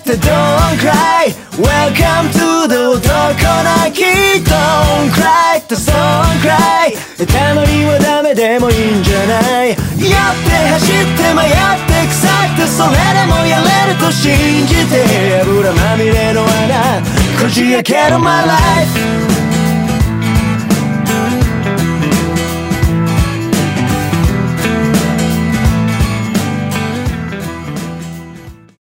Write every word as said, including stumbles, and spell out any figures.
って Don't cry Welcome to the 男泣き Don't cry って Don't cry たまにはダメでもいいんじゃない。やって走って迷って腐ってそれでもやれると信じて油まみれの穴こじ開ける My life